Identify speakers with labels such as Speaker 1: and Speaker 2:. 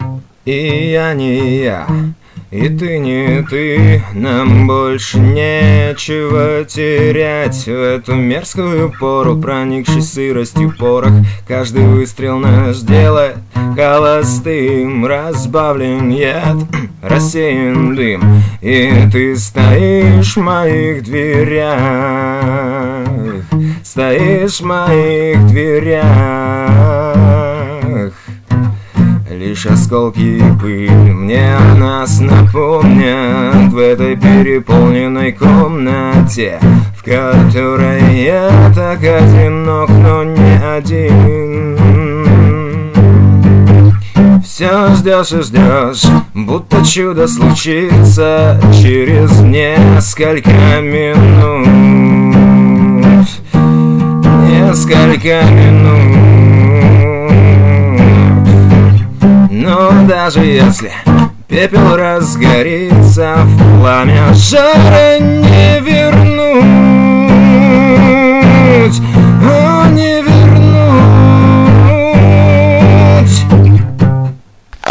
Speaker 1: И я не я, и ты не ты. Нам больше нечего терять в эту мерзкую пору, проникшись сыростью порох. Каждый выстрел наш делает холостым, разбавлен яд, рассеян дым. И ты стоишь в моих дверях, стоишь в моих дверях. Лишь осколки и пыль мне о нас напомнят в этой переполненной комнате, в которой я так одинок, но не один. Все ждешь и ждешь, будто чудо случится через несколько минут. Несколько минут. Но даже если пепел разгорится, в пламя жара не вернуть.